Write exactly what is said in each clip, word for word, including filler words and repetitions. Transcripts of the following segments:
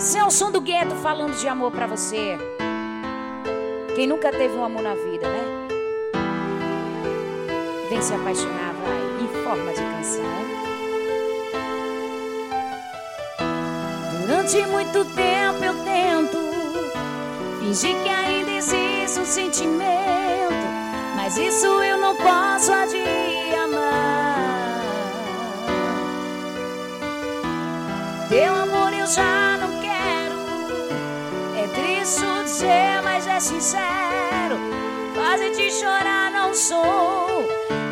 Esse é o som do gueto falando de amor pra você. Quem nunca teve um amor na vida, né? Vem se apaixonar, vai, em forma de canção. Durante muito tempo eu tento fingir que ainda existe um sentimento, mas isso eu não posso há de amar. Teu amor eu já não quero. É triste dizer, mas é sincero. Fazer te chorar não sou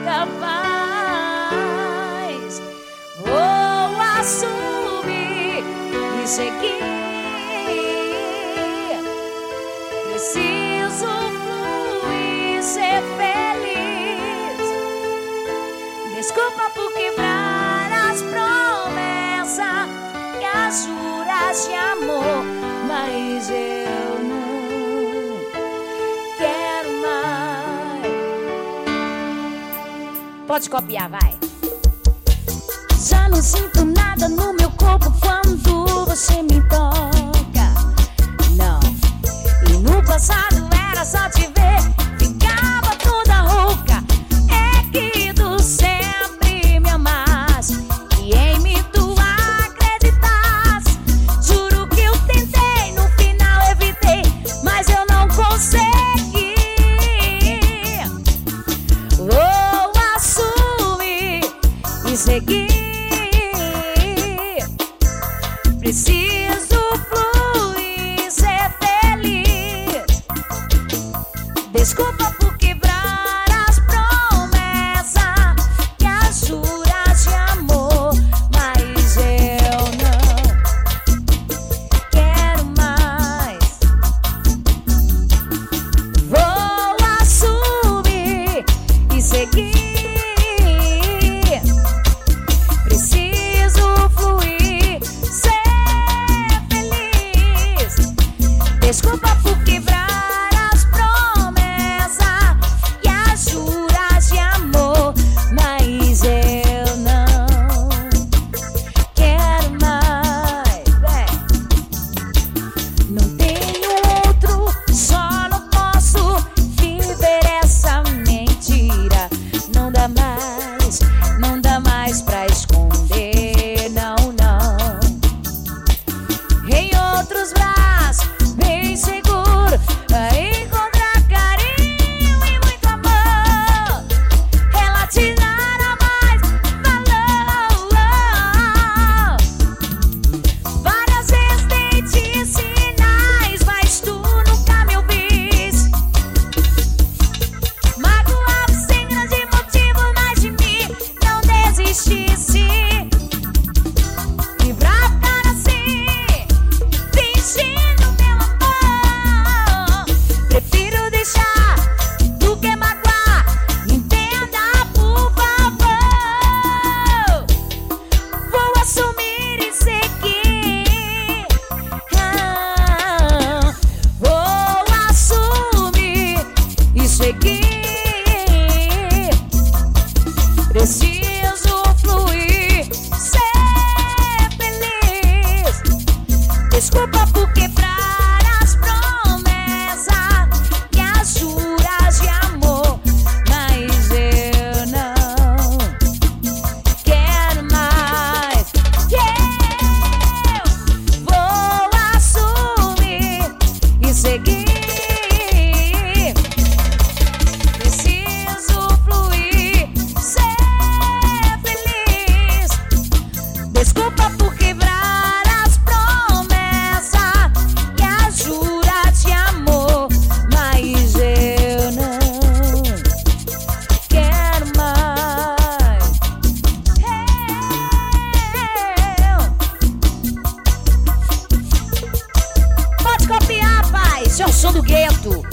capaz. Vou assumir e seguir. Preciso fluir, ser feliz. Desculpa por quebrar as promessas e as juras de amor, mas eu não quero mais. Pode copiar, vai. Já não sinto nada no meu corpo quando você me toca. Não. E no passado era só te ver, ficava toda rouca. É que tu sempre me amaste e em mim tu acreditas. Juro que eu tentei, no final evitei, mas eu não consegui. Vou assumir e seguir. Preciso fluir, ser feliz. Desculpa por quebrar as promessas e as juras de amor, mas eu não quero mais. Vou assumir e seguir. Preciso fluir, ser feliz. Desculpa por quebrar as promessas e as juras de amor, mas eu não quero mais. É. Não tenho outro, só não posso viver essa mentira. Não dá mais, não dá mais pra esconder, não, não. Em outros braços, bem seguro, vai encontrar carinho e muito amor. Ela te dará mais valor. Várias vezes dei te sinais, mas tu nunca me ouviste. Magoava sem grande motivo, mas de mim não desistisse. E pra ficar assim, fingindo meu amor, prefiro deixar do que magoar. Entenda, por favor. Vou assumir e seguir. Ah, vou assumir e seguir. Preciso fluir, ser feliz. Desculpa por quebrar as promessas e as juras de amor, mas eu não quero mais. Eu vou assumir e seguir. Preciso fluir, ser feliz. Desculpa por quebrar as promessas e as juras de amor, mas eu não quero mais. Eu... Pode copiar, pai. Esse é o som do gueto.